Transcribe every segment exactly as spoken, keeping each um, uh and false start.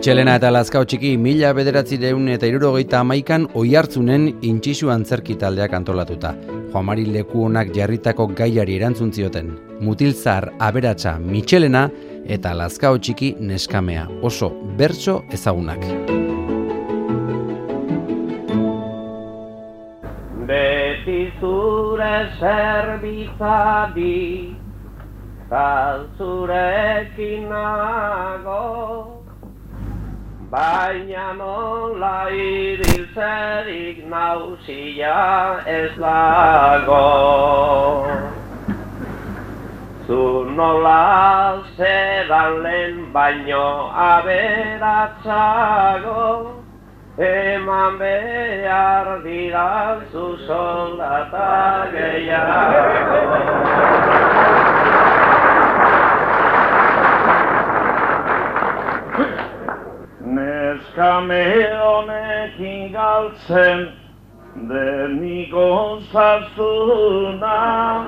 Mitxelena eta Lazkao Txiki mila bederatziehun eta hirurogeita hamaikan Oiartzunen Intxisu antzerki taldeak antolatuta. Juan Mari Lekuonak jarritako gaiari erantzun zioten. Mutilzar aberatsa Mitxelena eta Lazkao Txiki neskamea. Oso bertso ezagunak. Beti zure zerbitzari, ta zurekin nago, baina nola ibiltzerik nauzia ez dago. Zu nola zedan lehen baino aberatsago, eman behar dira zu soldata gehiago. Neskame honekin galtzen deniko zazuna,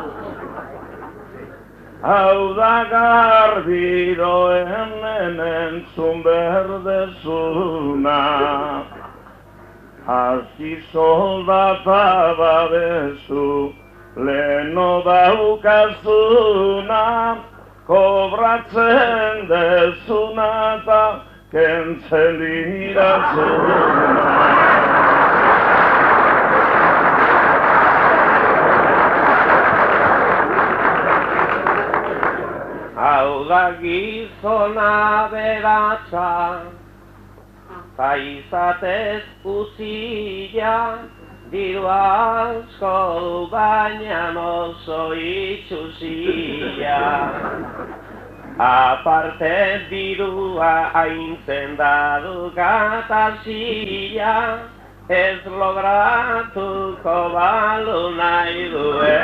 hau da garbiroen entzun berdezuna. Aski soldata babezu, leno daukazuna, kobratzen dezuna eta kentzen dirazuna. Hau da gizona beratsa, ta izatez uzia, diru asko baina oso itxusia. Aparte dirua haintzen dadu gatazia, ez logratuko balu nahi duen.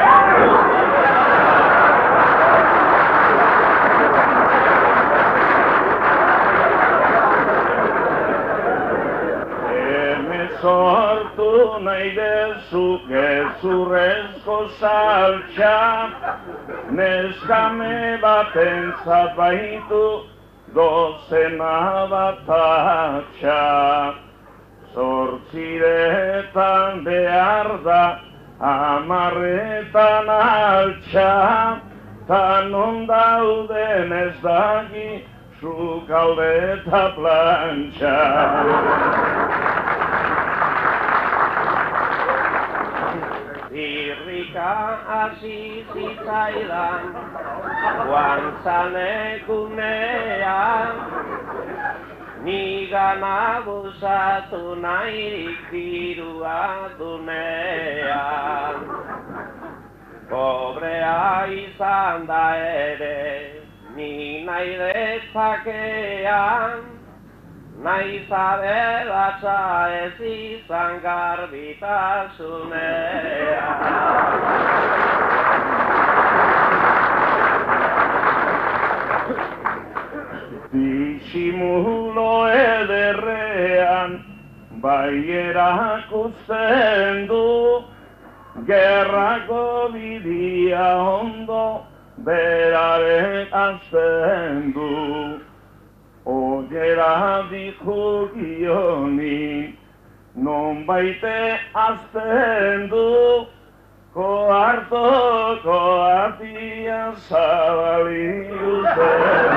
Sortu nahi dezu gezurrezko saltxa, neskame baten zabaitu dozena bat atxa. Zortziretan behar da amarretan altxa, ta non dauden ez daki sukalde eta plantxa. Irrika hasi zitzaidan, guantzan egunean, nigana busatu nahirik dirua dunean. Pobrea izan da ere, ni nahi dezakean, nahi zabelatza ez izan garbitasunean. Disimulo ederrean bai erakusten du, gerrako bidia ondo berarek azten du. Ogera diku gioni, non baite azten du, koarto koartia zabali uzen.